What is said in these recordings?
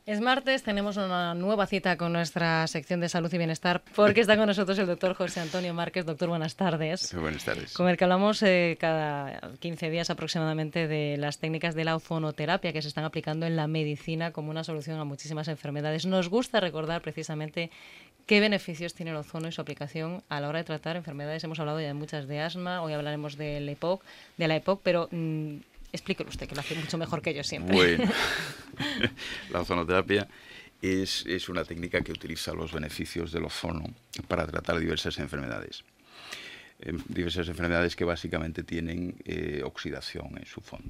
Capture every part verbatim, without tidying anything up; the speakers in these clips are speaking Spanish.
Es martes, tenemos una nueva cita con nuestra sección de salud y bienestar porque está con nosotros el doctor José Antonio Márquez. Doctor, buenas tardes. Buenas tardes. Con el que hablamos eh, cada quince días aproximadamente de las técnicas de la ozonoterapia que se están aplicando en la medicina como una solución a muchísimas enfermedades. Nos gusta recordar precisamente qué beneficios tiene el ozono y su aplicación a la hora de tratar enfermedades. Hemos hablado ya de muchas de asma, hoy hablaremos del EPOC, de la EPOC, pero... Mmm, explíquelo usted, que lo hace mucho mejor que yo siempre. Bueno, la ozonoterapia es, es una técnica que utiliza los beneficios del ozono para tratar diversas enfermedades. Eh, diversas enfermedades que básicamente tienen eh, oxidación en su fondo.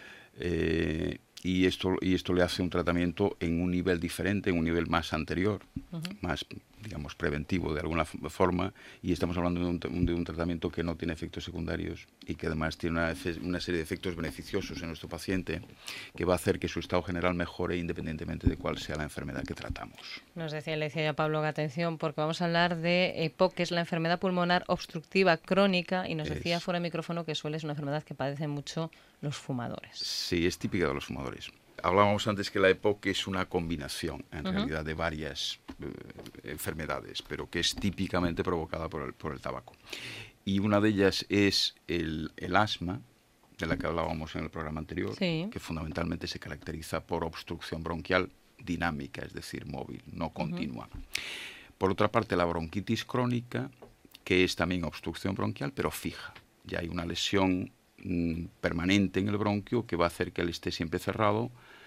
Eh, y, esto, y esto le hace un tratamiento en un nivel diferente, en un nivel más anterior, uh-huh. más, digamos, preventivo de alguna forma, y estamos hablando de un, de un tratamiento que no tiene efectos secundarios y que además tiene una, una serie de efectos beneficiosos en nuestro paciente que va a hacer que su estado general mejore independientemente de cuál sea la enfermedad que tratamos. Nos decía, le decía ya Pablo, que atención, porque vamos a hablar de EPOC, que es la enfermedad pulmonar obstructiva crónica, y nos es... decía fuera de micrófono que suele ser una enfermedad que padecen mucho los fumadores. Sí, es típica de los fumadores. Hablábamos antes que la EPOC es una combinación, en uh-huh. realidad, de varias eh, enfermedades, pero que es típicamente provocada por el, por el tabaco. Y una de ellas es el, el asma, de la que hablábamos en el programa anterior, sí. que fundamentalmente se caracteriza por obstrucción bronquial dinámica, es decir, móvil, no continua. Uh-huh. Por otra parte, la bronquitis crónica, que es también obstrucción bronquial, pero fija. Ya hay una lesión permanente en el bronquio que va a hacer que él esté siempre cerrado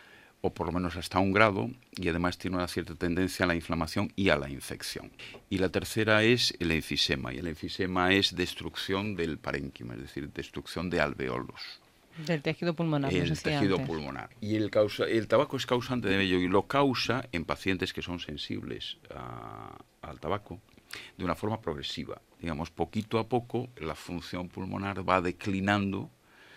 o por lo menos hasta un grado, y además tiene una cierta tendencia a la inflamación y a la infección. Y la tercera es el enfisema, y el enfisema es destrucción del parénquima, es decir, destrucción de alveolos. Del tejido pulmonar. El nos tejido antes. pulmonar. Y el, causa, el tabaco es causante de ello, y lo causa en pacientes que son sensibles a, al tabaco de una forma progresiva. Digamos, poquito a poco la función pulmonar va declinando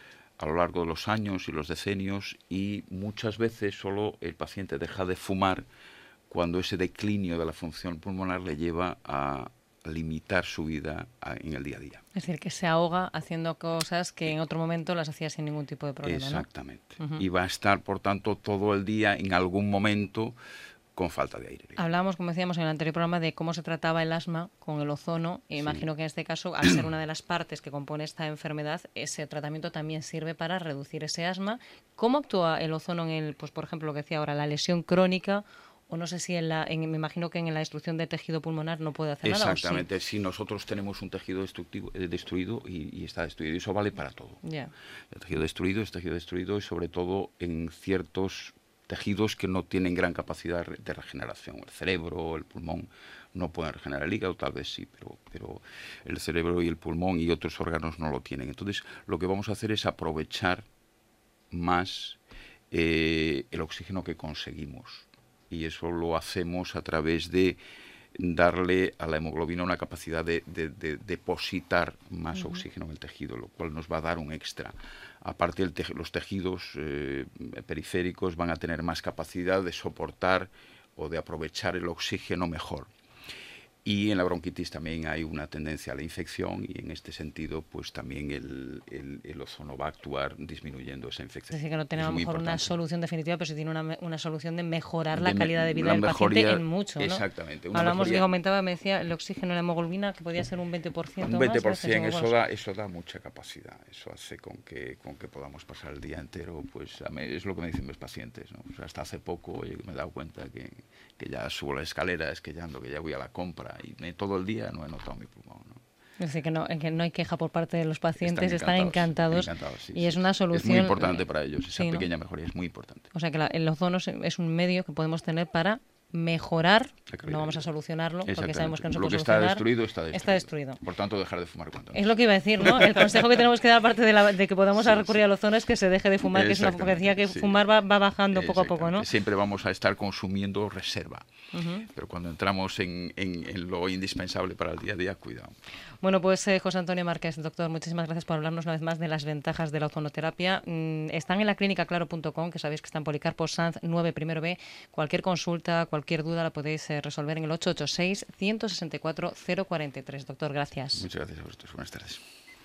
a lo largo de los años y los decenios, y muchas veces solo el paciente deja de fumar cuando ese declinio de la función pulmonar le lleva a limitar su vida a, en el día a día. Es decir, que se ahoga haciendo cosas que en otro momento las hacía sin ningún tipo de problema. Exactamente. ¿No? Uh-huh. Y va a estar, por tanto, todo el día en algún momento con falta de aire. Hablábamos, como decíamos en el anterior programa, de cómo se trataba el asma con el ozono. E imagino sí. que en este caso, al ser una de las partes que compone esta enfermedad, ese tratamiento también sirve para reducir ese asma. ¿Cómo actúa el ozono en el, pues por ejemplo, lo que decía ahora, la lesión crónica? O no sé si en la, en, me imagino que en la destrucción de tejido pulmonar no puede hacer nada. Exactamente, sí? si nosotros tenemos un tejido destructivo, eh, destruido y, y está destruido, y eso vale para todo. Yeah. El tejido destruido es tejido destruido, y sobre todo en ciertos tejidos que no tienen gran capacidad de regeneración. El cerebro, el pulmón no pueden regenerar, el hígado tal vez sí, pero, pero el cerebro y el pulmón y otros órganos no lo tienen. Entonces, lo que vamos a hacer es aprovechar más eh, el oxígeno que conseguimos. Y eso lo hacemos a través de darle a la hemoglobina una capacidad de, de, de depositar más uh-huh. oxígeno en el tejido, lo cual nos va a dar un extra. Aparte, el te- los tejidos eh, periféricos van a tener más capacidad de soportar o de aprovechar el oxígeno mejor. Y en la bronquitis también hay una tendencia a la infección, y en este sentido pues también el, el, el ozono va a actuar disminuyendo esa infección. Es decir, que no tiene a lo mejor importante. Una solución definitiva, pero sí tiene una, una solución de mejorar la de calidad de vida del mejoría, paciente en mucho, ¿no? Exactamente. Hablamos, mejoría, que aumentaba, me decía, el oxígeno en la hemoglobina, que podía ser un veinte por ciento un veinte por ciento, más. eso da, eso da mucha capacidad. Eso hace con que, con que podamos pasar el día entero, pues a mí, es lo que me dicen mis pacientes, ¿no? O sea, hasta hace poco oye, me he dado cuenta que, que ya subo las escaleras, que ya ando, que ya voy a la compra, y me, todo el día no he notado mi pulmón, ¿no? Es decir, que no, que no hay queja por parte de los pacientes, están encantados, están encantados, encantados sí, y sí, es una solución... Es muy importante para ellos, esa sí, pequeña ¿no? mejoría es muy importante. O sea, que la, el ozono es un medio que podemos tener para mejorar, no vamos a solucionarlo, porque sabemos que no se puede solucionar. Lo que está destruido, está destruido. Está destruido. Por tanto, dejar de fumar cuanto antes. Es lo que iba a decir, ¿no? El consejo que tenemos que dar, aparte de, la, de que podamos sí, recurrir sí. al ozono, es que se deje de fumar, que es una porque decía que sí. fumar va, va bajando poco a poco, ¿no? Siempre vamos a estar consumiendo reserva, uh-huh. pero cuando entramos en, en, en lo indispensable para el día a día, cuidado. Bueno, pues eh, José Antonio Márquez, doctor, muchísimas gracias por hablarnos una vez más de las ventajas de la ozonoterapia. Mm, están en la clínica claro punto com, que sabéis que está en Policarpo Sanz nueve, primero B. Cualquier consulta, cualquier duda la podéis eh, resolver en el ocho ocho seis, uno seis cuatro, cero cuatro tres. Doctor, gracias. Muchas gracias a vosotros. Buenas tardes.